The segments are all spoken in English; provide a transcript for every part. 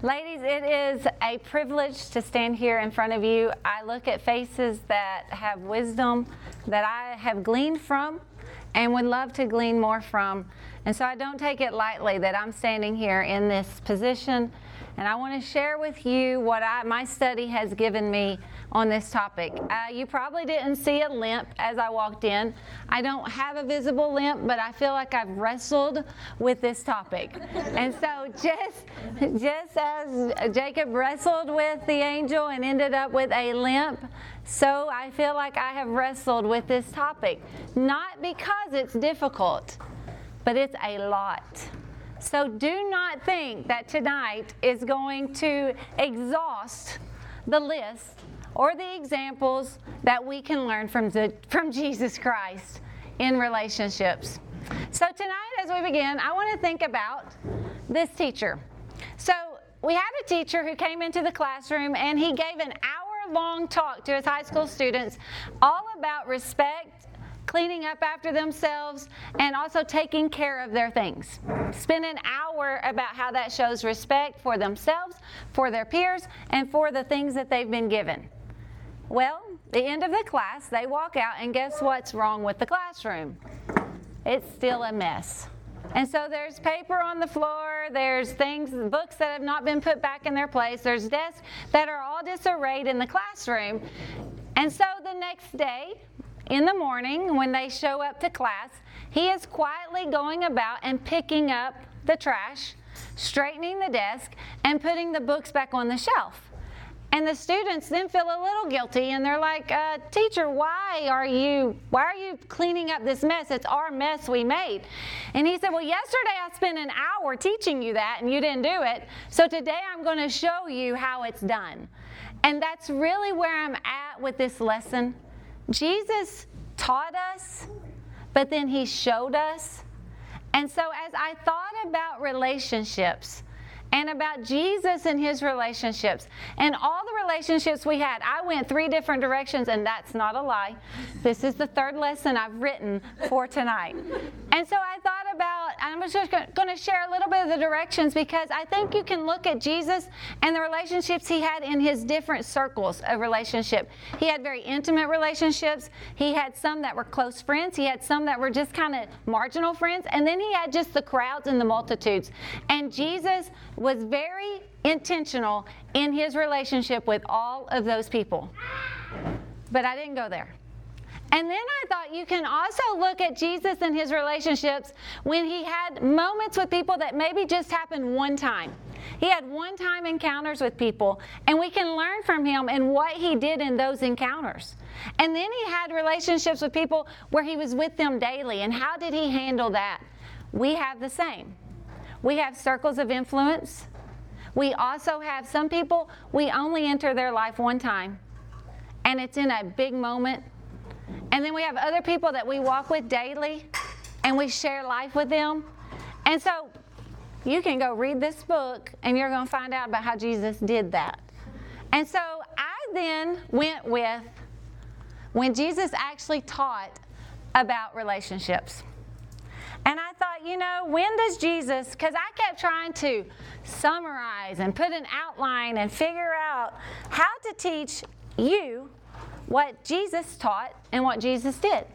Ladies, it is a privilege to stand here in front of you. I look at faces that have wisdom that I have gleaned from and would love to glean more from. And so I don't take it lightly that I'm standing here in this position. And I want to share with you what my study has given me on this topic. You probably didn't see a limp as I walked in. I don't have a visible limp, but I feel like I've wrestled with this topic. And so just as Jacob wrestled with the angel and ended up with a limp, so I feel like I have wrestled with this topic. Not because it's difficult, but it's a lot. So do not think that tonight is going to exhaust the list or the examples that we can learn from Jesus Christ in relationships. So tonight as we begin, I want to think about this teacher. So we had a teacher who came into the classroom and he gave an hour-long talk to his high school students all about respect, cleaning up after themselves, and also taking care of their things. Spend an hour about how that shows respect for themselves, for their peers, and for the things that they've been given. Well, the end of the class, they walk out, and guess what's wrong with the classroom? It's still a mess. And so there's paper on the floor, there's books that have not been put back in their place, there's desks that are all disarrayed in the classroom. And so the next day, in the morning, when they show up to class, he is quietly going about and picking up the trash, straightening the desk, and putting the books back on the shelf. And the students then feel a little guilty, and they're like, teacher, why are you cleaning up this mess? It's our mess we made. And he said, well, yesterday I spent an hour teaching you that, and you didn't do it. So today I'm going to show you how it's done. And that's really where I'm at with this lesson. Jesus taught us, but then he showed us. And so as I thought about relationships and about Jesus and his relationships and all the relationships we had, I went 3 different directions, and that's not a lie. This is the 3rd lesson I've written for tonight. And so I thought about, I'm just going to share a little bit of the directions, because I think you can look at Jesus and the relationships he had in his different circles of relationship. He had very intimate relationships. He had some that were close friends. He had some that were just kind of marginal friends. And then he had just the crowds and the multitudes. And Jesus was very intentional in his relationship with all of those people. But I didn't go there. And then I thought you can also look at Jesus and his relationships when he had moments with people that maybe just happened one time. He had one-time encounters with people, and we can learn from him and what he did in those encounters. And then he had relationships with people where he was with them daily, and how did he handle that? We have the same. We have circles of influence. We also have some people, we only enter their life one time, and it's in a big moment. And then we have other people that we walk with daily, and we share life with them. And so you can go read this book, and you're going to find out about how Jesus did that. And so I then went with when Jesus actually taught about relationships. And I thought, when does Jesus, because I kept trying to summarize and put an outline and figure out how to teach you what Jesus taught and what Jesus did.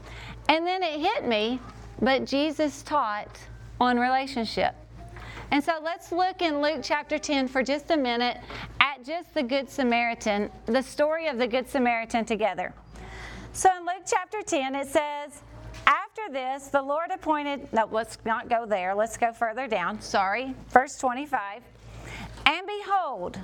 And then it hit me, but Jesus taught on relationship. And so let's look in Luke chapter 10 for just a minute at just the Good Samaritan, the story of the Good Samaritan together. So in Luke chapter 10, it says, after this, the Lord appointed, no, let's not go there. Let's go further down. Sorry. Verse 25. And behold,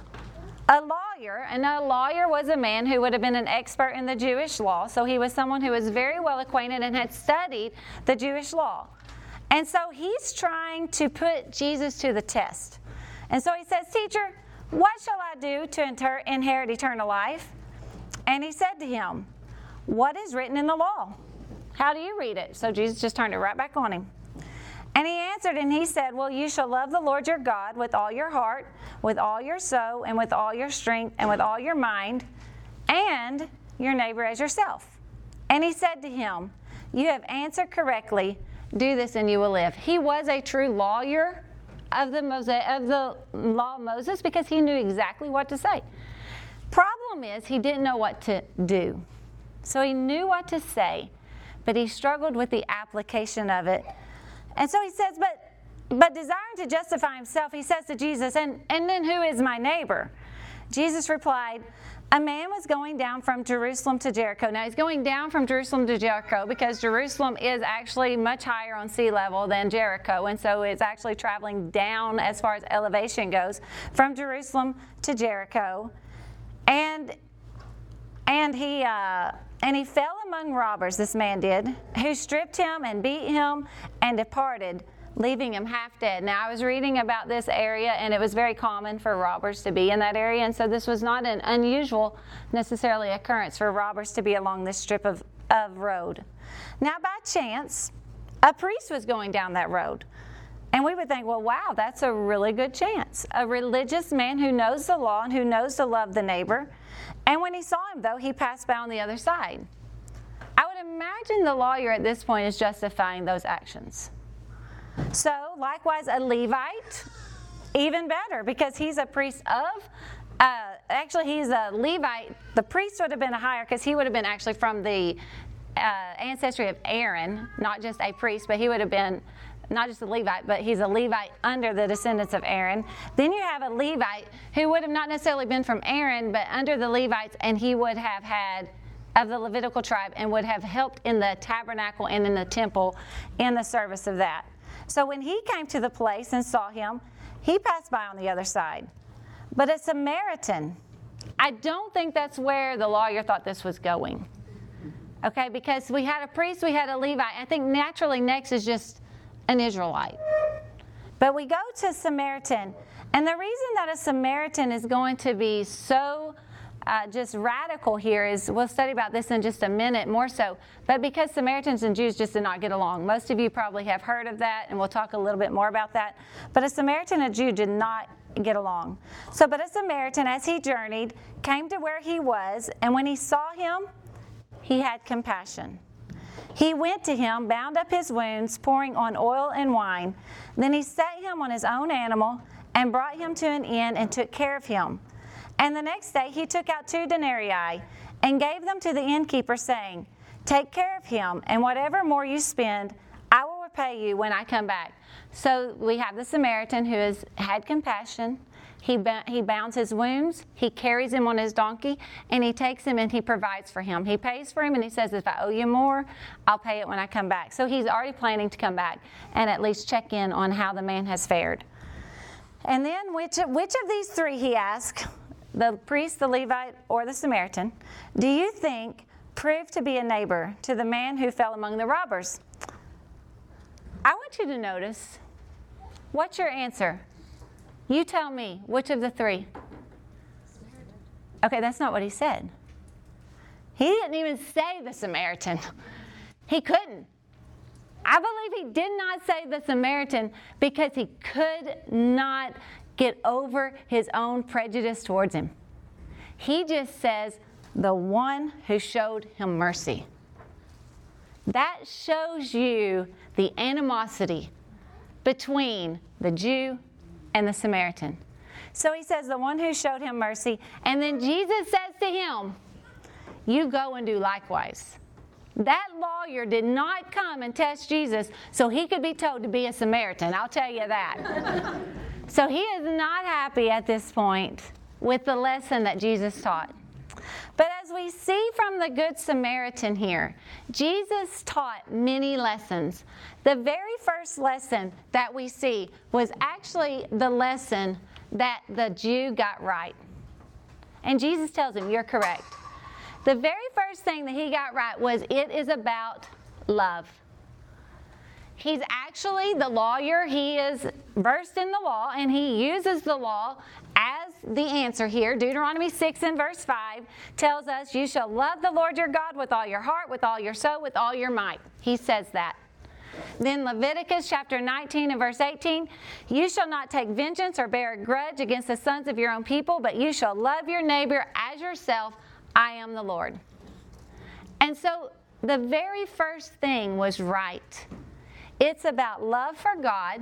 a lawyer, and a lawyer was a man who would have been an expert in the Jewish law. So he was someone who was very well acquainted and had studied the Jewish law. And so he's trying to put Jesus to the test. And so he says, teacher, what shall I do to inherit eternal life? And he said to him, what is written in the law? How do you read it? So Jesus just turned it right back on him. And he answered and he said, well, you shall love the Lord your God with all your heart, with all your soul, and with all your strength, and with all your mind, and your neighbor as yourself. And he said to him, you have answered correctly. Do this and you will live. He was a true lawyer, of the law of Moses because he knew exactly what to say. Problem is, he didn't know what to do. So he knew what to say, but he struggled with the application of it. And so he says, but desiring to justify himself, he says to Jesus, and then who is my neighbor? Jesus replied, a man was going down from Jerusalem to Jericho. Now, he's going down from Jerusalem to Jericho because Jerusalem is actually much higher on sea level than Jericho, and so it's actually traveling down as far as elevation goes from Jerusalem to Jericho. And he fell among robbers, this man did, who stripped him and beat him and departed, leaving him half dead. Now, I was reading about this area, and it was very common for robbers to be in that area, and so this was not an unusual, necessarily, occurrence for robbers to be along this strip of road. Now, by chance, a priest was going down that road, and we would think, well, wow, that's a really good chance. A religious man who knows the law and who knows to love the neighbor, and when he saw him, though, he passed by on the other side. I would imagine the lawyer at this point is justifying those actions. So, likewise, a Levite, even better, because he's a priest of, he's a Levite. The priest would have been a higher, because he would have been actually from the ancestry of Aaron, not just a priest, but he would have been not just a Levite, but he's a Levite under the descendants of Aaron. Then you have a Levite who would have not necessarily been from Aaron, but under the Levites, and he would have had of the Levitical tribe and would have helped in the tabernacle and in the temple in the service of that. So when he came to the place and saw him, he passed by on the other side. But a Samaritan, I don't think that's where the lawyer thought this was going. Okay, because we had a priest, we had a Levite. I think naturally next is just an Israelite. But we go to Samaritan, and the reason that a Samaritan is going to be so just radical here is, we'll study about this in just a minute more so, but because Samaritans and Jews just did not get along. Most of you probably have heard of that, and we'll talk a little bit more about that. But a Samaritan and a Jew did not get along. So, but a Samaritan, as he journeyed, came to where he was, and when he saw him, he had compassion. He went to him, bound up his wounds, pouring on oil and wine. Then he set him on his own animal and brought him to an inn and took care of him. And the next day he took out 2 denarii and gave them to the innkeeper, saying, take care of him, and whatever more you spend, I will repay you when I come back. So we have the Samaritan who has had compassion. He bounds his wounds, he carries him on his donkey, and he takes him and he provides for him. He pays for him, and he says, if I owe you more, I'll pay it when I come back. So he's already planning to come back and at least check in on how the man has fared. And then which of these three, he asked, the priest, the Levite, or the Samaritan, do you think proved to be a neighbor to the man who fell among the robbers? I want you to notice, what's your answer? You tell me, which of the three? Okay, that's not what he said. He didn't even say the Samaritan. He couldn't. I believe he did not say the Samaritan because he could not get over his own prejudice towards him. He just says, the one who showed him mercy. That shows you the animosity between the Jew and the Samaritan. So he says, the one who showed him mercy. And then Jesus says to him, you go and do likewise. That lawyer did not come and test Jesus so he could be told to be a Samaritan. I'll tell you that. So he is not happy at this point with the lesson that Jesus taught. But as we see from the Good Samaritan here, Jesus taught many lessons. The very first lesson that we see was actually the lesson that the Jew got right. And Jesus tells him, you're correct. The very first thing that he got right was it is about love. He's actually the lawyer. He is versed in the law, and he uses the law as the answer here. Deuteronomy 6 and verse 5 tells us, you shall love the Lord your God with all your heart, with all your soul, with all your might. He says that. Then Leviticus chapter 19 and verse 18, you shall not take vengeance or bear a grudge against the sons of your own people, but you shall love your neighbor as yourself. I am the Lord. And so the very first thing was right. It's about love for God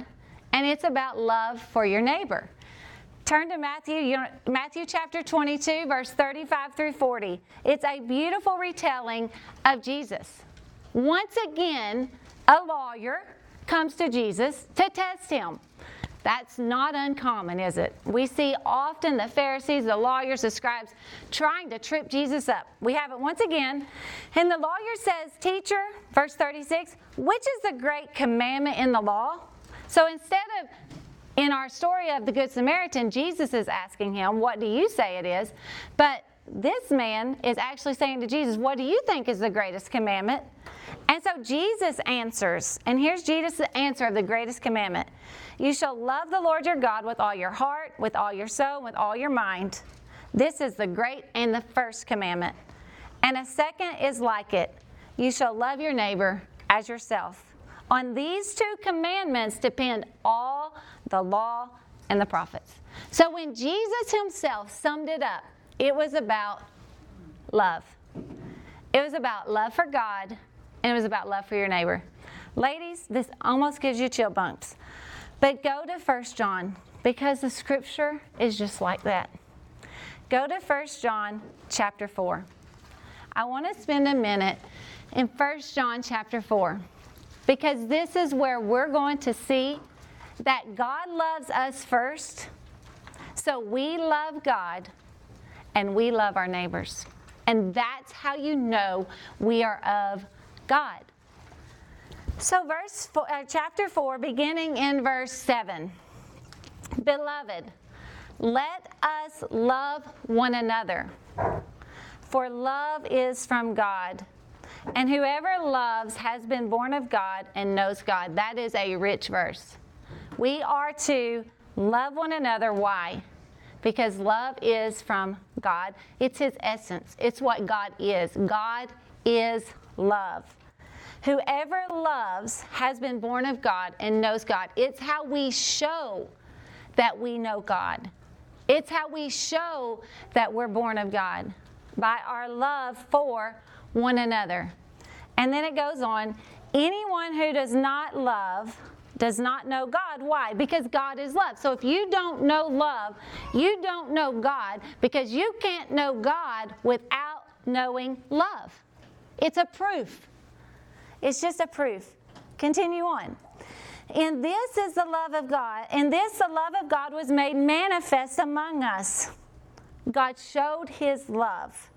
and it's about love for your neighbor. Turn to Matthew chapter 22, verse 35 through 40. It's a beautiful retelling of Jesus. Once again, a lawyer comes to Jesus to test him. That's not uncommon, is it? We see often the Pharisees, the lawyers, the scribes trying to trip Jesus up. We have it once again. And the lawyer says, "Teacher," verse 36, "which is the great commandment in the law?" So instead of, in our story of the Good Samaritan, Jesus is asking him, "What do you say it is?" But this man is actually saying to Jesus, "What do you think is the greatest commandment?" And so Jesus answers, and here's Jesus' answer of the greatest commandment. "You shall love the Lord your God with all your heart, with all your soul, with all your mind. This is the great and the first commandment. And a second is like it. You shall love your neighbor as yourself. On these two commandments depend all the law and the prophets." So when Jesus himself summed it up, it was about love. It was about love for God, and it was about love for your neighbor. Ladies, this almost gives you chill bumps. But go to 1 John, because the scripture is just like that. Go to 1 John chapter 4. I want to spend a minute in 1 John chapter 4, because this is where we're going to see that God loves us first. So we love God and we love our neighbors. And that's how you know we are of God. So chapter 4, beginning in verse 7. "Beloved, let us love one another, for love is from God. And whoever loves has been born of God and knows God." That is a rich verse. We are to love one another. Why? Because love is from God. It's His essence. It's what God is. God is love. Whoever loves has been born of God and knows God. It's how we show that we know God. It's how we show that we're born of God, by our love for one another. And then it goes on, "Anyone who does not love does not know God." Why? Because God is love. So if you don't know love, you don't know God, because you can't know God without knowing love. It's a proof. It's just a proof. Continue on. "And this is the love of God. And this, the love of God, was made manifest among us." God showed His love,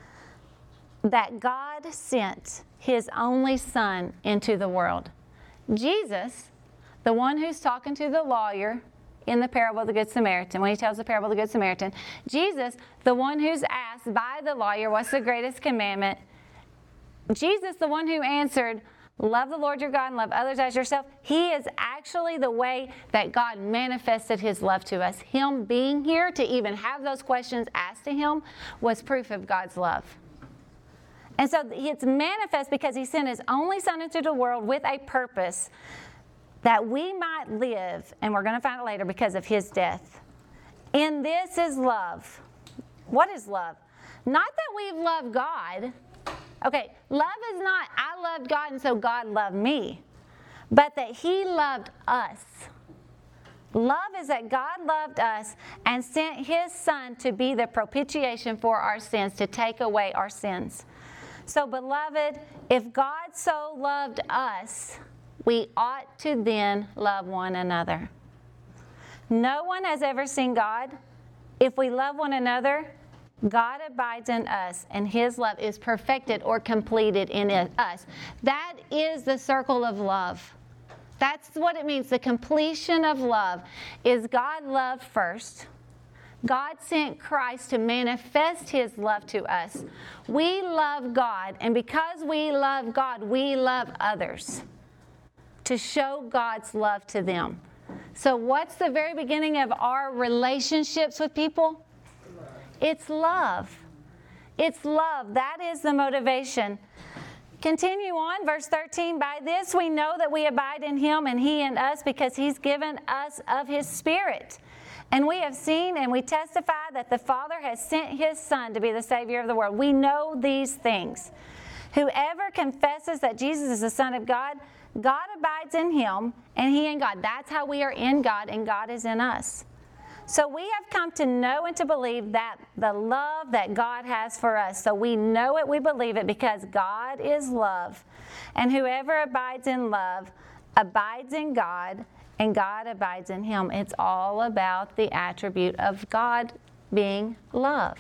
that God sent His only Son into the world. Jesus, the one who's talking to the lawyer in the parable of the Good Samaritan, when he tells the parable of the Good Samaritan, Jesus, the one who's asked by the lawyer, "What's the greatest commandment?" Jesus, the one who answered, "Love the Lord your God and love others as yourself." He is actually the way that God manifested His love to us. Him being here to even have those questions asked to Him was proof of God's love. And so it's manifest because He sent His only Son into the world with a purpose, that we might live, and we're going to find it later, because of His death. "In this is love." What is love? Not that we've loved God. Okay, love is not, I loved God and so God loved me, but that He loved us. Love is that God loved us and sent His Son to be the propitiation for our sins, to take away our sins. So, beloved, if God so loved us, we ought to then love one another. No one has ever seen God. If we love one another, God abides in us, and His love is perfected or completed in us. That is the circle of love. That's what it means. The completion of love is God loved first. God sent Christ to manifest His love to us. We love God, and because we love God, we love others to show God's love to them. So what's the very beginning of our relationships with people? It's love. It's love. That is the motivation. Continue on, verse 13. "By this we know that we abide in Him and He in us, because He's given us of His Spirit. And we have seen and we testify that the Father has sent His Son to be the Savior of the world." We know these things. "Whoever confesses that Jesus is the Son of God God abides in him, and he in God. That's how we are in God, and God is in us. So we have come to know and to believe that the love that God has for us. So we know it, we believe it, because God is love. And whoever abides in love abides in God, and God abides in him. It's all about the attribute of God being love.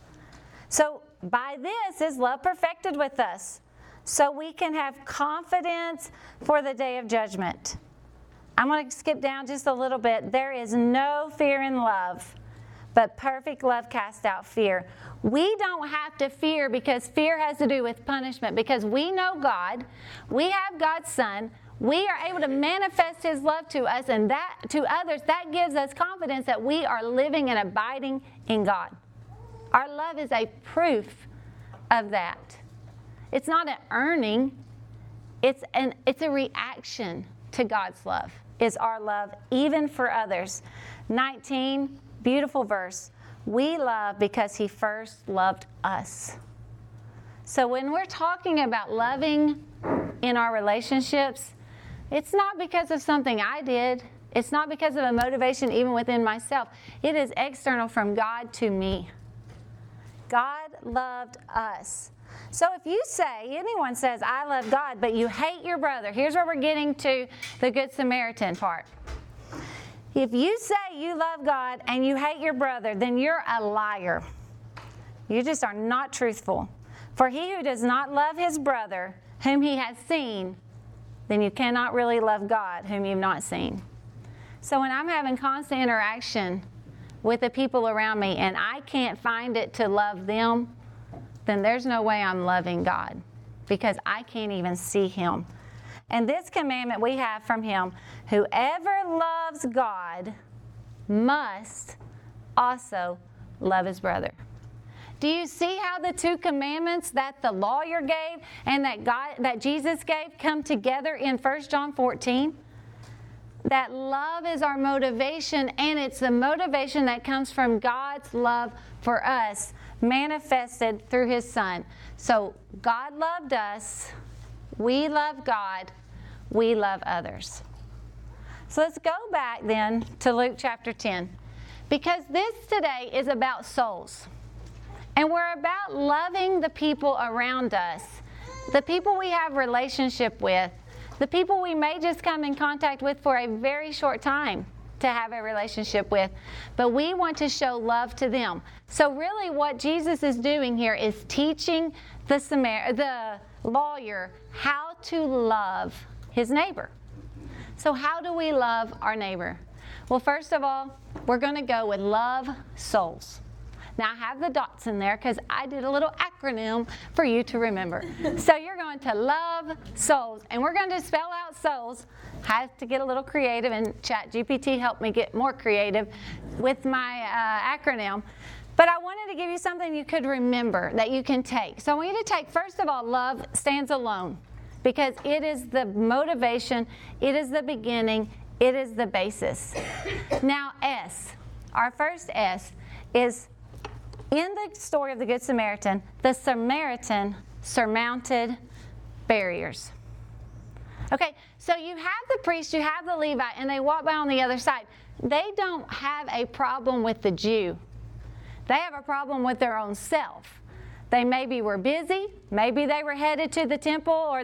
So by this is love perfected with us, so we can have confidence for the day of judgment. I'm going to skip down just a little bit. There is no fear in love, but perfect love casts out fear. We don't have to fear, because fear has to do with punishment, because we know God, we have God's Son, we are able to manifest his love to us and that to others. That gives us confidence that we are living and abiding in God. Our love is a proof of that. It's not an earning, it's a reaction to God's love. Is our love even for others. 19, beautiful verse. We love because he first loved us. So when we're talking about loving in our relationships, it's not because of something I did. It's not because of a motivation even within myself. It is external from God to me. God loved us. So if you say, anyone says, I love God, but you hate your brother, here's where we're getting to the Good Samaritan part. If you say you love God and you hate your brother, then you're a liar. You just are not truthful. For he who does not love his brother, whom he has seen, then you cannot really love God, whom you've not seen. So when I'm having constant interaction with the people around me and I can't find it to love them, then there's no way I'm loving God, because I can't even see him. And this commandment we have from him, whoever loves God must also love his brother. Do you see how the two commandments that the lawyer gave and that Jesus gave come together in 1 John 14? That love is our motivation, and it's the motivation that comes from God's love for us, manifested through his Son. So God loved us, we love God, we love others. So let's go back then to Luke chapter 10, because this today is about souls. And we're about loving the people around us, the people we have relationship with, the people we may just come in contact with for a very short time to have a relationship with, but we want to show love to them. So really what Jesus is doing here is teaching the lawyer how to love his neighbor. So how do we love our neighbor? Well, first of all, we're going to go with love souls. Now, I have the dots in there because I did a little acronym for you to remember. So you're going to love souls, and we're going to spell out souls. I had to get a little creative, and ChatGPT helped me get more creative with my acronym. But I wanted to give you something you could remember that you can take. So I want you to take, first of all, love stands alone, because it is the motivation, it is the beginning, it is the basis. Now, S, our first S is, in the story of the Good Samaritan, the Samaritan surmounted barriers. Okay, so you have the priest, you have the Levite, and they walk by on the other side. They don't have a problem with the Jew. They have a problem with their own self. They maybe were busy, maybe they were headed to the temple or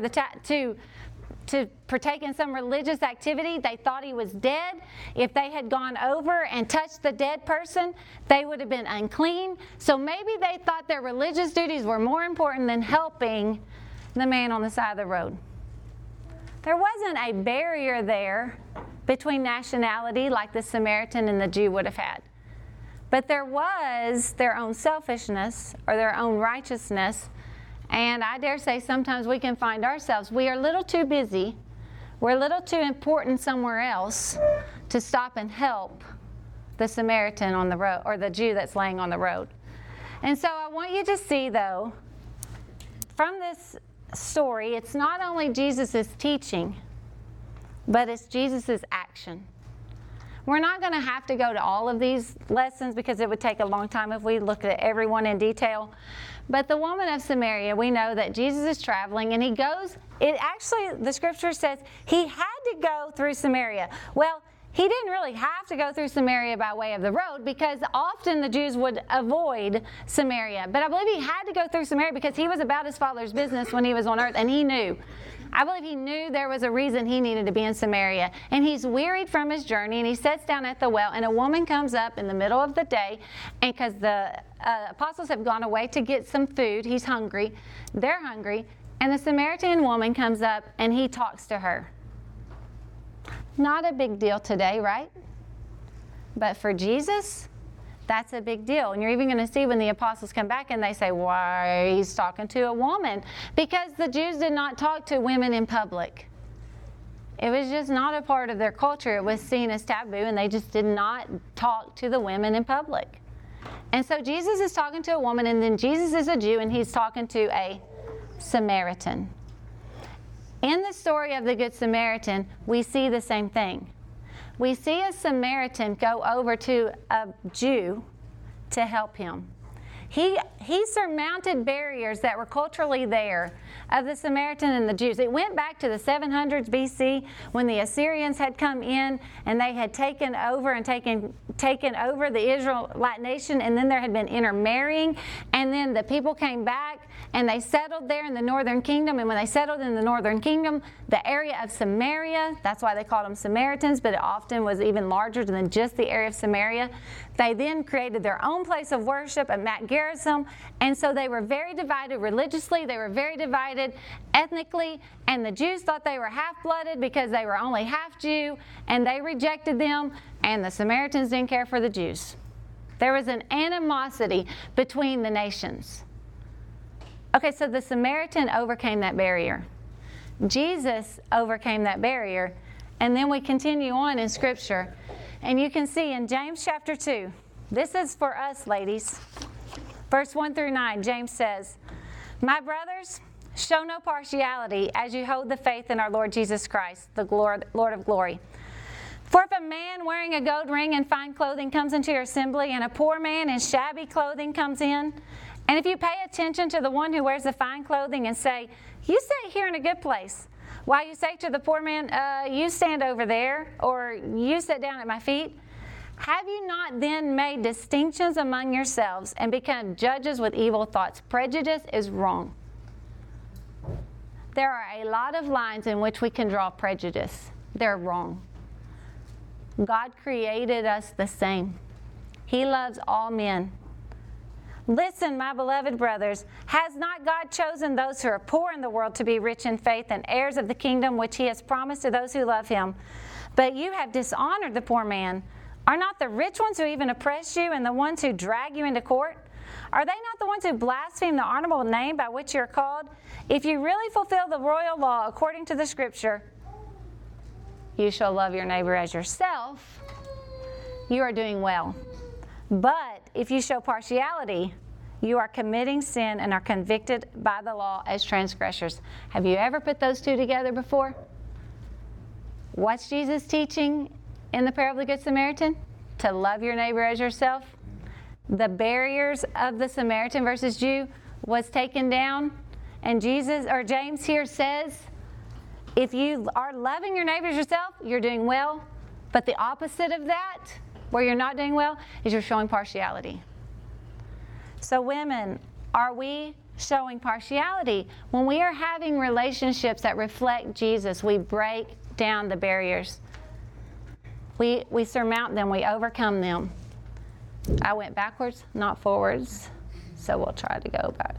to partake in some religious activity. They thought he was dead. If they had gone over and touched the dead person, they would have been unclean. So maybe they thought their religious duties were more important than helping the man on the side of the road. There wasn't a barrier there between nationality like the Samaritan and the Jew would have had. But there was their own selfishness or their own righteousness. And I dare say sometimes we can find ourselves, we are a little too busy, we're a little too important somewhere else to stop and help the Samaritan on the road, or the Jew that's laying on the road. And so I want you to see, though, from this story, it's not only Jesus' teaching, but it's Jesus' action. We're not going to have to go to all of these lessons because it would take a long time if we looked at every one in detail. But the woman of Samaria, we know that Jesus is traveling and he goes, the scripture says he had to go through Samaria. Well, he didn't really have to go through Samaria by way of the road because often the Jews would avoid Samaria. But I believe he had to go through Samaria because he was about his Father's business when he was on earth, and he knew. I believe he knew there was a reason he needed to be in Samaria. And he's wearied from his journey, and he sits down at the well, and a woman comes up in the middle of the day, and because the apostles have gone away to get some food, he's hungry, they're hungry, and the Samaritan woman comes up, and he talks to her. Not a big deal today, right? But for Jesus, that's a big deal. And you're even going to see when the apostles come back and they say, why he's talking to a woman? Because the Jews did not talk to women in public. It was just not a part of their culture. It was seen as taboo, and they just did not talk to the women in public. And so Jesus is talking to a woman, and then Jesus is a Jew, and he's talking to a Samaritan. In the story of the Good Samaritan, we see the same thing. We see a Samaritan go over to a Jew to help him. He surmounted barriers that were culturally there of the Samaritan and the Jews. It went back to the 700s BC when the Assyrians had come in and they had taken over the Israelite nation, and then there had been intermarrying, and then the people came back and they settled there in the northern kingdom. And when they settled in the northern kingdom, the area of Samaria, that's why they called them Samaritans, but it often was even larger than just the area of Samaria. They then created their own place of worship at Mount Gerizim, and so they were very divided religiously, they were very divided ethnically, and the Jews thought they were half-blooded because they were only half Jew, and they rejected them, and the Samaritans didn't care for the Jews. There was an animosity between the nations. Okay, so the Samaritan overcame that barrier. Jesus overcame that barrier, and then we continue on in Scripture. And you can see in James chapter 2, this is for us, ladies. Verse 1 through 9, James says, "My brothers, show no partiality as you hold the faith in our Lord Jesus Christ, the Lord of glory. For if a man wearing a gold ring and fine clothing comes into your assembly, and a poor man in shabby clothing comes in, and if you pay attention to the one who wears the fine clothing and say, 'You sit here in a good place,' while you say to the poor man, 'You stand over there,' or 'You sit down at my feet,' have you not then made distinctions among yourselves and become judges with evil thoughts?" Prejudice is wrong. There are a lot of lines in which we can draw prejudice. They're wrong. God created us the same. He loves all men. "Listen, my beloved brothers, has not God chosen those who are poor in the world to be rich in faith and heirs of the kingdom which he has promised to those who love him? But you have dishonored the poor man. Are not the rich ones who even oppress you and the ones who drag you into court? Are they not the ones who blaspheme the honorable name by which you are called? If you really fulfill the royal law according to the scripture, 'You shall love your neighbor as yourself,' you are doing well. But if you show partiality, you are committing sin and are convicted by the law as transgressors." Have you ever put those two together before? What's Jesus teaching in the parable of the Good Samaritan? To love your neighbor as yourself. The barriers of the Samaritan versus Jew was taken down, and James here says, if you are loving your neighbor as yourself, you're doing well. But the opposite of that, where you're not doing well, is you're showing partiality. So women, are we showing partiality? When we are having relationships that reflect Jesus, we break down the barriers. We surmount them, we overcome them. I went backwards, not forwards, so we'll try to go back.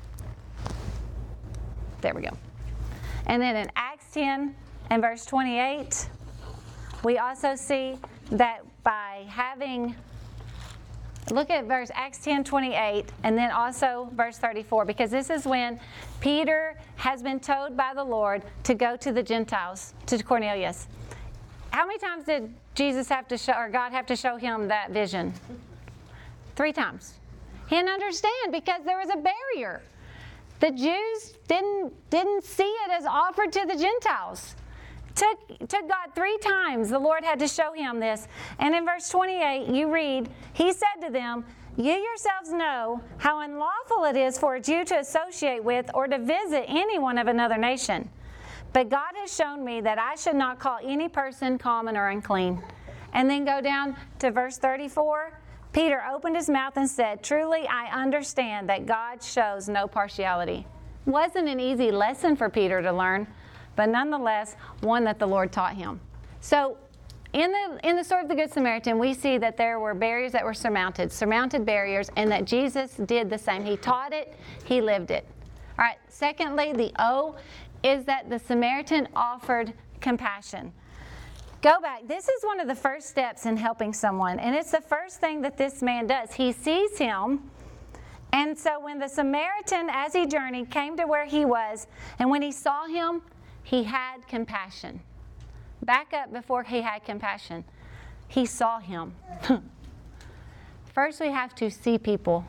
There we go. And then in Acts 10 and verse 28, we also see that by having, look at Acts 10:28, and then also verse 34, because this is when Peter has been told by the Lord to go to the Gentiles, to Cornelius. How many times did Jesus have to show, or God have to show him that vision? 3 times. He didn't understand because there was a barrier. The Jews didn't see it as offered to the Gentiles. Took God 3 times. The Lord had to show him this. And in verse 28, you read, he said to them, you yourselves know how unlawful it is for a Jew to associate with or to visit anyone of another nation. But God has shown me that I should not call any person common or unclean. And then go down to verse 34. Peter opened his mouth and said, truly I understand that God shows no partiality. Wasn't an easy lesson for Peter to learn, but nonetheless, one that the Lord taught him. So in the story of the Good Samaritan, we see that there were barriers that were surmounted barriers, and that Jesus did the same. He taught it, he lived it. All right, secondly, the O is that the Samaritan offered compassion. Go back. This is one of the first steps in helping someone, and it's the first thing that this man does. He sees him, and so when the Samaritan, as he journeyed, came to where he was, and when he saw him, he had compassion. Back up before he had compassion. He saw him. First, we have to see people.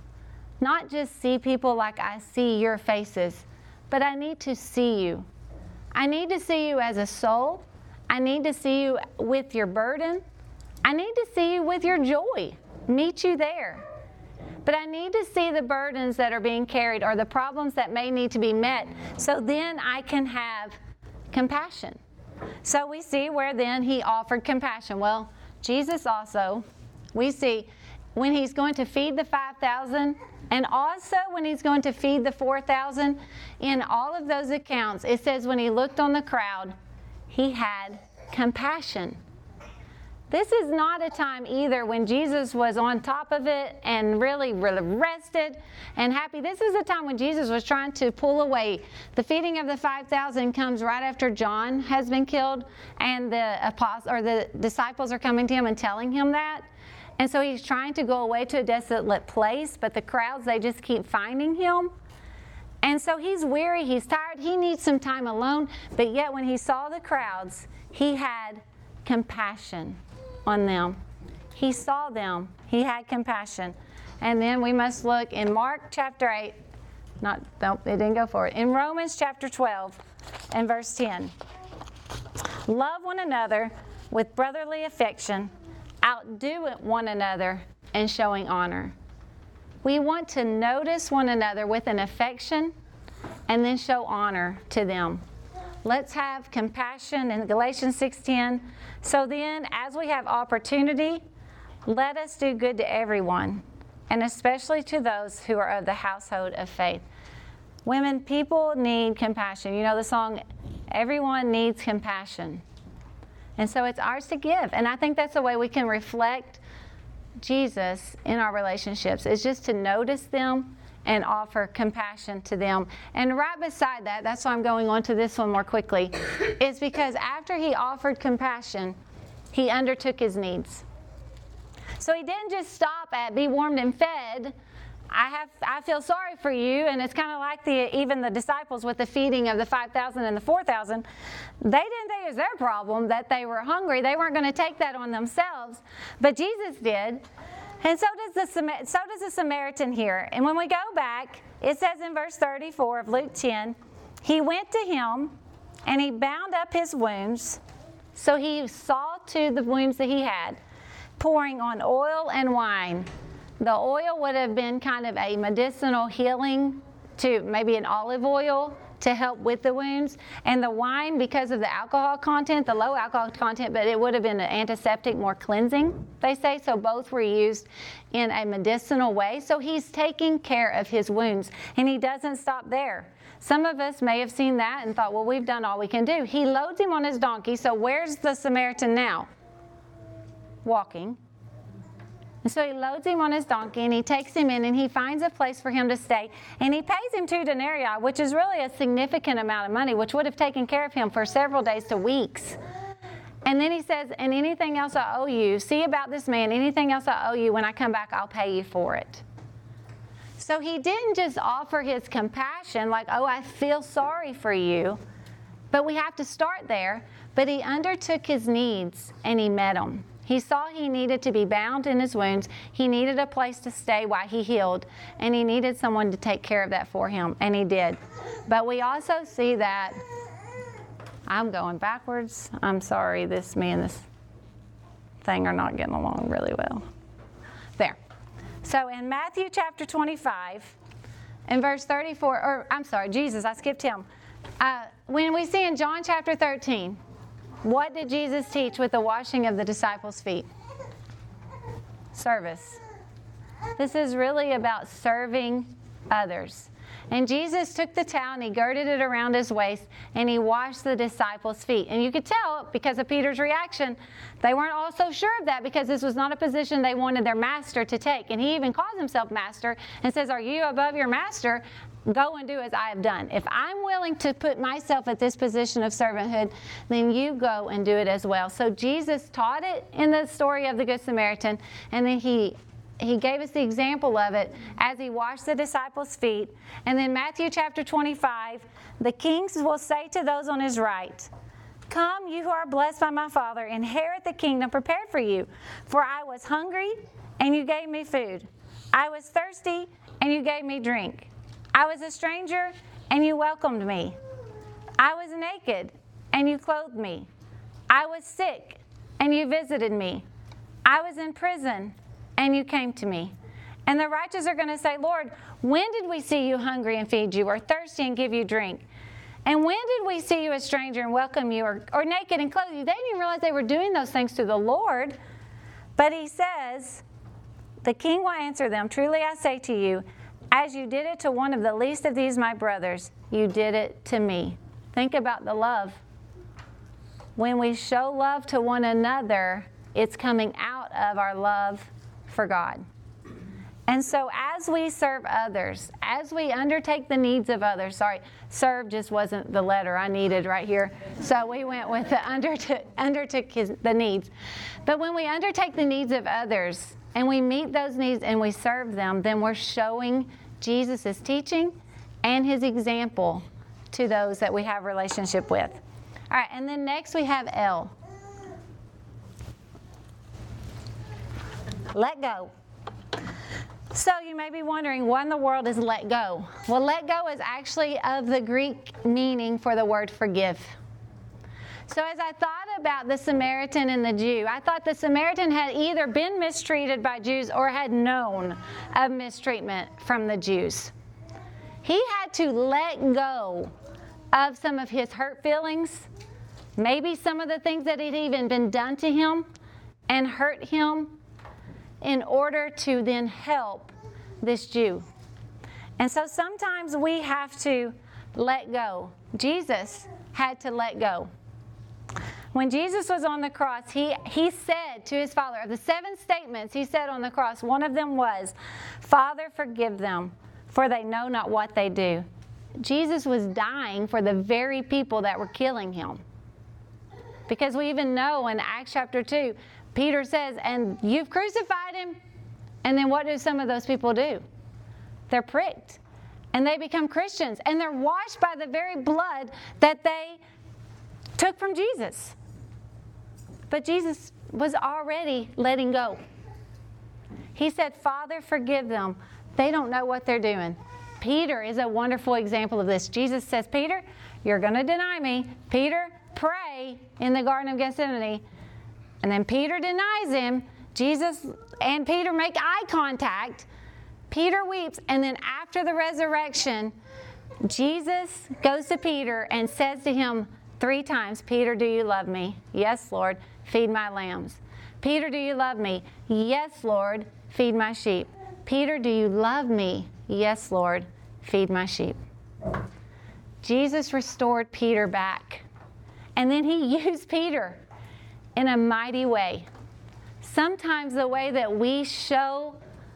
Not just see people like I see your faces, but I need to see you. I need to see you as a soul. I need to see you with your burden. I need to see you with your joy. Meet you there. But I need to see the burdens that are being carried or the problems that may need to be met, so then I can have compassion. So we see where then he offered compassion. Well, Jesus also, we see when he's going to feed the 5,000 and also when he's going to feed the 4,000, in all of those accounts, it says when he looked on the crowd, he had compassion. This is not a time either when Jesus was on top of it and really rested and happy. This is a time when Jesus was trying to pull away. The feeding of the 5,000 comes right after John has been killed, and the disciples are coming to him and telling him that. And so he's trying to go away to a desolate place, but the crowds, they just keep finding him. And so he's weary, he's tired, he needs some time alone, but yet when he saw the crowds, he had compassion on them. He saw them. He had compassion. And then we must look in Mark chapter 8. It didn't go for it. In Romans chapter 12 and verse 10. Love one another with brotherly affection. Outdo one another in showing honor. We want to notice one another with an affection and then show honor to them. Let's have compassion in Galatians 6:10. So then, as we have opportunity, let us do good to everyone, and especially to those who are of the household of faith. Women, people need compassion. You know the song, everyone needs compassion. And so it's ours to give. And I think that's the way we can reflect Jesus in our relationships, is just to notice them and offer compassion to them. And right beside that, that's why I'm going on to this one more quickly, is because after he offered compassion, he undertook his needs. So he didn't just stop at be warmed and fed. I feel sorry for you, and it's kind of like even the disciples with the feeding of the 5,000 and the 4,000. They didn't think it was their problem that they were hungry. They weren't going to take that on themselves, but Jesus did. And so does the Samaritan here. And when we go back, it says in verse 34 of Luke 10, he went to him and he bound up his wounds. So he saw to the wounds that he had, pouring on oil and wine. The oil would have been kind of a medicinal healing, to maybe an olive oil to help with the wounds. And the wine, because of the alcohol content, the low alcohol content, but it would have been an antiseptic, more cleansing, they say. So both were used in a medicinal way. So he's taking care of his wounds. And he doesn't stop there. Some of us may have seen that and thought, well, we've done all we can do. He loads him on his donkey. So where's the Samaritan now? Walking. And so he loads him on his donkey, and he takes him in, and he finds a place for him to stay. And he pays him 2 denarii, which is really a significant amount of money, which would have taken care of him for several days to weeks. And then he says, and anything else I owe you, see about this man, anything else I owe you, when I come back, I'll pay you for it. So he didn't just offer his compassion like, oh, I feel sorry for you. But we have to start there. But he undertook his needs, and he met them. He saw he needed to be bound in his wounds. He needed a place to stay while he healed, and he needed someone to take care of that for him, and he did. But we also see that, I'm going backwards. I'm sorry, me and this thing are not getting along really well. There. So in Matthew chapter 25, in verse 34, or I'm sorry, Jesus, I skipped him. When we see in John chapter 13, what did Jesus teach with the washing of the disciples' feet? Service. This is really about serving others. And Jesus took the towel and he girded it around his waist and he washed the disciples' feet. And you could tell because of Peter's reaction, they weren't all so sure of that because this was not a position they wanted their master to take. And he even calls himself master and says, are you above your master? Go and do as I have done. If I'm willing to put myself at this position of servanthood, then you go and do it as well. So Jesus taught it in the story of the Good Samaritan, and then he gave us the example of it as he washed the disciples' feet. And then Matthew chapter 25, the kings will say to those on his right, come, you who are blessed by my Father, inherit the kingdom prepared for you. For I was hungry, and you gave me food. I was thirsty, and you gave me drink. I was a stranger, and you welcomed me. I was naked, and you clothed me. I was sick, and you visited me. I was in prison, and you came to me. And the righteous are going to say, Lord, when did we see you hungry and feed you, or thirsty and give you drink? And when did we see you a stranger and welcome you, or naked and clothe you? They didn't even realize they were doing those things to the Lord. But he says, the king will answer them, truly I say to you, as you did it to one of the least of these my brothers, you did it to me. Think about the love. When we show love to one another, it's coming out of our love for God. And so as we serve others, as we undertake the needs of others, serve just wasn't the letter I needed right here. So we went with the undertook the needs. But when we undertake the needs of others and we meet those needs and we serve them, then we're showing Jesus' teaching and his example to those that we have a relationship with. All right, and then next we have L. Let go. So you may be wondering, what in the world is let go? Well, let go is actually of the Greek meaning for the word forgive. So as I thought about the Samaritan and the Jew, I thought the Samaritan had either been mistreated by Jews or had known of mistreatment from the Jews. He had to let go of some of his hurt feelings, maybe some of the things that had even been done to him and hurt him, in order to then help this Jew. And so sometimes we have to let go. Jesus had to let go. When Jesus was on the cross, he said to his Father, of the 7 statements he said on the cross, one of them was, Father, forgive them, for they know not what they do. Jesus was dying for the very people that were killing him. Because we even know in Acts chapter 2, Peter says, and you've crucified him. And then what do some of those people do? They're pricked. And they become Christians. And they're washed by the very blood that they took from Jesus. But Jesus was already letting go. He said, Father, forgive them. They don't know what they're doing. Peter is a wonderful example of this. Jesus says, Peter, you're going to deny me. Peter, pray in the Garden of Gethsemane. And then Peter denies him. Jesus and Peter make eye contact. Peter weeps. And then after the resurrection, Jesus goes to Peter and says to him 3 times, Peter, do you love me? Yes, Lord, feed my lambs. Peter, do you love me? Yes, Lord, feed my sheep. Peter, do you love me? Yes, Lord, feed my sheep. Jesus restored Peter back. And then he used Peter in a mighty way. Sometimes the way that we show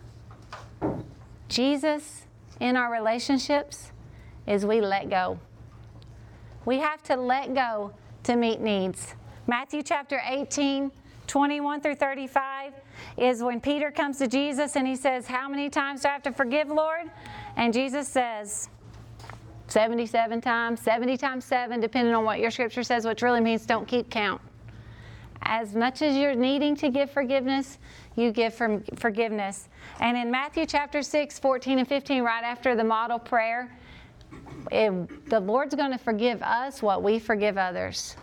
Jesus in our relationships is we let go. We have to let go to meet needs. Matthew chapter 18, 21 through 35 is when Peter comes to Jesus and he says, how many times do I have to forgive, Lord? And Jesus says, 77 times, 70 times 7, depending on what your scripture says, which really means don't keep count. As much as you're needing to give forgiveness, you give forgiveness. And in Matthew chapter 6, 14 and 15, right after the model prayer, the Lord's going to forgive us what we forgive others.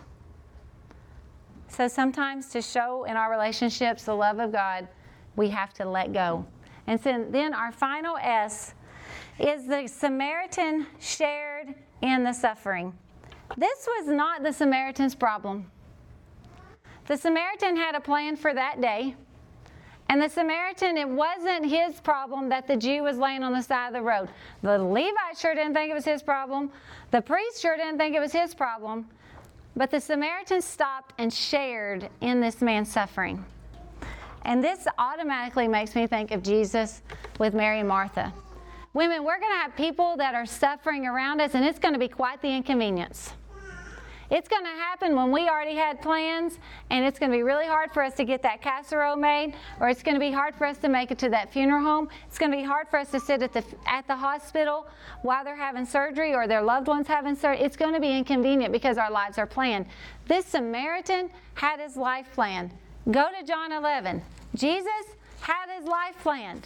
So sometimes to show in our relationships the love of God, we have to let go. And so then our final S is the Samaritan shared in the suffering. This was not the Samaritan's problem. The Samaritan had a plan for that day. And the Samaritan, it wasn't his problem that the Jew was laying on the side of the road. The Levite sure didn't think it was his problem. The priest sure didn't think it was his problem. But the Samaritan stopped and shared in this man's suffering. And this automatically makes me think of Jesus with Mary and Martha. Women, we're going to have people that are suffering around us, and it's going to be quite the inconvenience. It's going to happen when we already had plans, and it's going to be really hard for us to get that casserole made, or it's going to be hard for us to make it to that funeral home. It's going to be hard for us to sit at the hospital while they're having surgery or their loved ones having surgery. It's going to be inconvenient because our lives are planned. This Samaritan had his life planned. Go to John 11. Jesus had his life planned.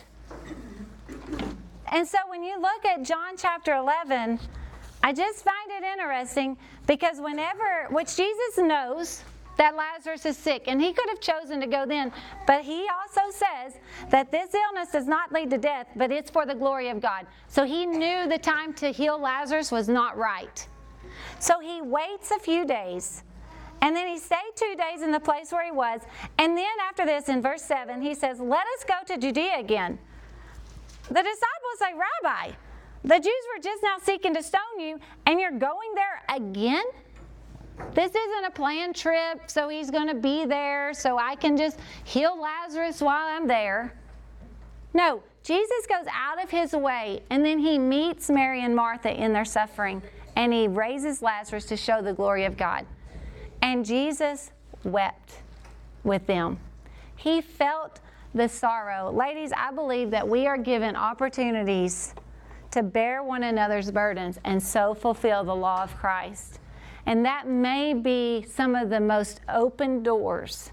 And so when you look at John chapter 11, I just find it interesting because which Jesus knows that Lazarus is sick, and he could have chosen to go then, but he also says that this illness does not lead to death, but it's for the glory of God. So he knew the time to heal Lazarus was not right. So he waits a few days, and then he stayed 2 days in the place where he was, and then after this, in verse 7, he says, "Let us go to Judea again." The disciples say, "Rabbi, the Jews were just now seeking to stone you, and you're going there again?" This isn't a planned trip, so he's going to be there, so I can just heal Lazarus while I'm there. No, Jesus goes out of his way, and then he meets Mary and Martha in their suffering, and he raises Lazarus to show the glory of God. And Jesus wept with them. He felt the sorrow. Ladies, I believe that we are given opportunities to bear one another's burdens and so fulfill the law of Christ. And that may be some of the most open doors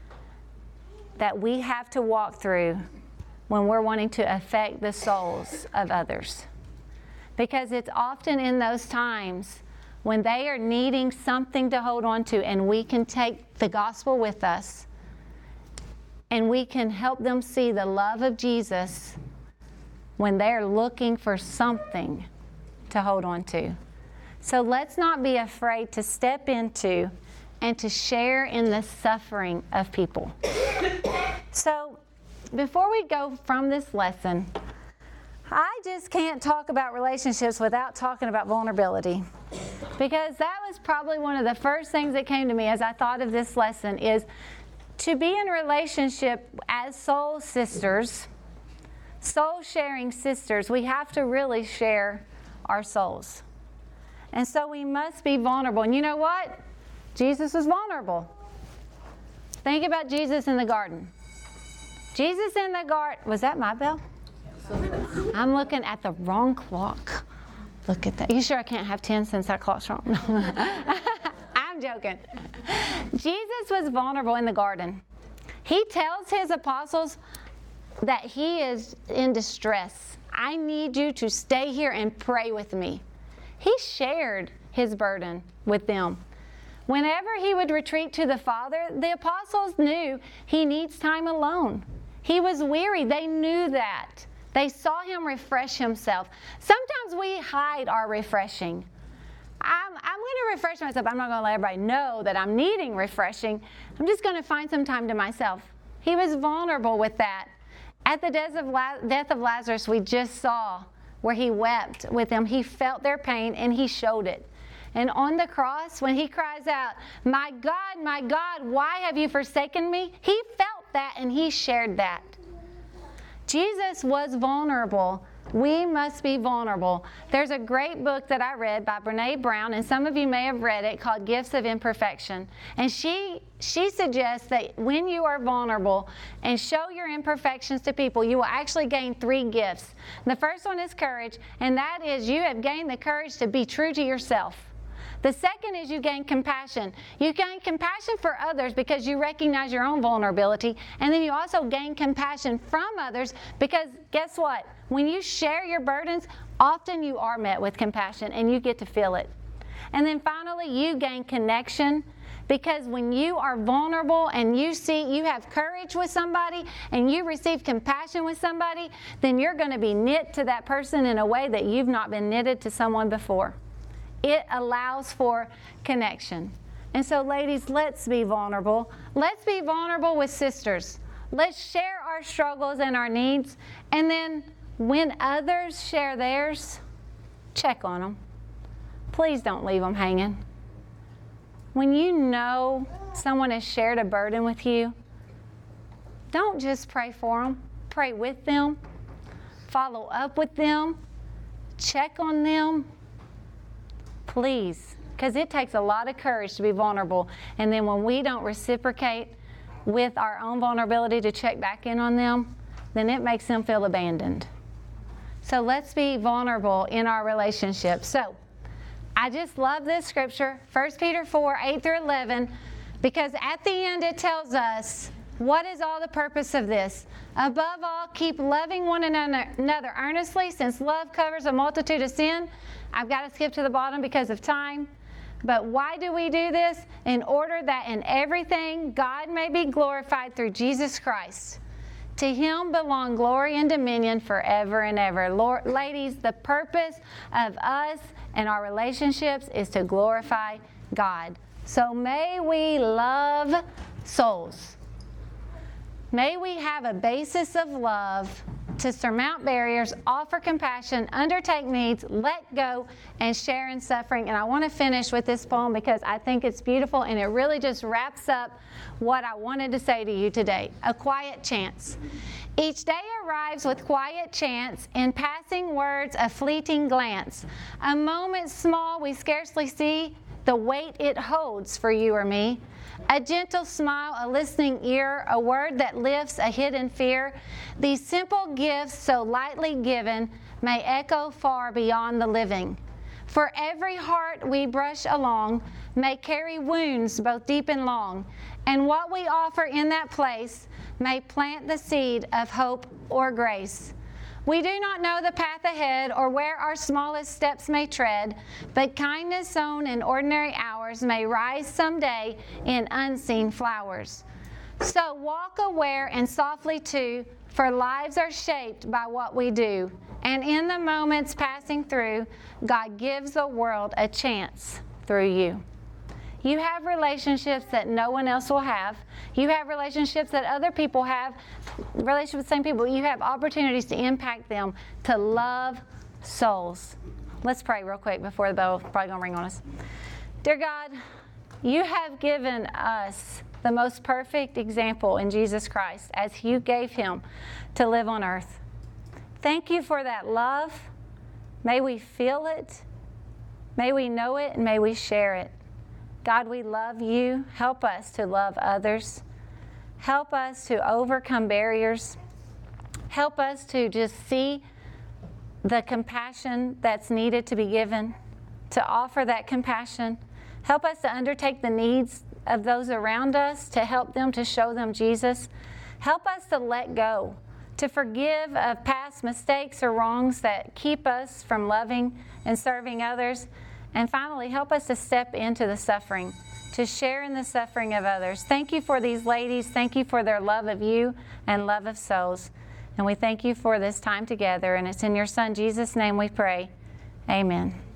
that we have to walk through when we're wanting to affect the souls of others. Because it's often in those times when they are needing something to hold on to, and we can take the gospel with us and we can help them see the love of Jesus when they're looking for something to hold on to. So let's not be afraid to step into and to share in the suffering of people. So before we go from this lesson, I just can't talk about relationships without talking about vulnerability. Because that was probably one of the first things that came to me as I thought of this lesson is to be in a relationship as soul sisters, soul-sharing sisters, we have to really share our souls. And so we must be vulnerable. And you know what? Jesus was vulnerable. Think about Jesus in the garden. Jesus in the garden. Was that my bell? I'm looking at the wrong clock. Look at that. You sure I can't have 10 since that clock's wrong? I'm joking. Jesus was vulnerable in the garden. He tells his apostles that he is in distress. I need you to stay here and pray with me. He shared his burden with them. Whenever he would retreat to the Father, the apostles knew he needs time alone. He was weary. They knew that. They saw him refresh himself. Sometimes we hide our refreshing. I'm going to refresh myself. I'm not going to let everybody know that I'm needing refreshing. I'm just going to find some time to myself. He was vulnerable with that. At the death of Lazarus, we just saw where he wept with them. He felt their pain and he showed it. And on the cross, when he cries out, my God, why have you forsaken me?" He felt that and he shared that. Jesus was vulnerable. We must be vulnerable. There's a great book that I read by Brené Brown, and some of you may have read it, called Gifts of Imperfection. And she suggests that when you are vulnerable and show your imperfections to people, you will actually gain 3 gifts. And the first one is courage, and that is you have gained the courage to be true to yourself. The second is you gain compassion. You gain compassion for others because you recognize your own vulnerability, and then you also gain compassion from others because guess what? When you share your burdens, often you are met with compassion and you get to feel it. And then finally, you gain connection because when you are vulnerable and you have courage with somebody and you receive compassion with somebody, then you're going to be knit to that person in a way that you've not been knitted to someone before. It allows for connection. And so, ladies, let's be vulnerable. Let's be vulnerable with sisters. Let's share our struggles and our needs. And then when others share theirs, check on them. Please don't leave them hanging. When you know someone has shared a burden with you, don't just pray for them. Pray with them. Follow up with them. Check on them. Please, because it takes a lot of courage to be vulnerable. And then when we don't reciprocate with our own vulnerability to check back in on them, then it makes them feel abandoned. So let's be vulnerable in our relationships. So I just love this scripture, 1 Peter 4, 8 through 11, because at the end it tells us, what is all the purpose of this? Above all, keep loving one another earnestly, since love covers a multitude of sin. I've got to skip to the bottom because of time. But why do we do this? In order that in everything God may be glorified through Jesus Christ. To him belong glory and dominion forever and ever. Lord, ladies, the purpose of us and our relationships is to glorify God. So may we love souls. May we have a basis of love to surmount barriers, offer compassion, undertake needs, let go, and share in suffering. And I want to finish with this poem because I think it's beautiful and it really just wraps up what I wanted to say to you today. A quiet chance. Each day arrives with quiet chance, in passing words a fleeting glance. A moment small we scarcely see, the weight it holds for you or me. A gentle smile, a listening ear, a word that lifts a hidden fear. These simple gifts so lightly given may echo far beyond the living. For every heart we brush along may carry wounds both deep and long, and what we offer in that place may plant the seed of hope or grace. We do not know the path ahead or where our smallest steps may tread, but kindness sown in ordinary hours may rise someday in unseen flowers. So walk aware and softly too, for lives are shaped by what we do. And in the moments passing through, God gives the world a chance through you. You have relationships that no one else will have. You have relationships that other people have, relationships with the same people. You have opportunities to impact them, to love souls. Let's pray real quick before the bell probably going to ring on us. Dear God, you have given us the most perfect example in Jesus Christ as you gave him to live on earth. Thank you for that love. May we feel it. May we know it, and may we share it. God, we love you. Help us to love others. Help us to overcome barriers. Help us to just see the compassion that's needed to be given, to offer that compassion. Help us to undertake the needs of those around us, to help them, to show them Jesus. Help us to let go, to forgive of past mistakes or wrongs that keep us from loving and serving others. And finally, help us to step into the suffering, to share in the suffering of others. Thank you for these ladies. Thank you for their love of you and love of souls. And we thank you for this time together. And it's in your Son, Jesus' name, we pray. Amen.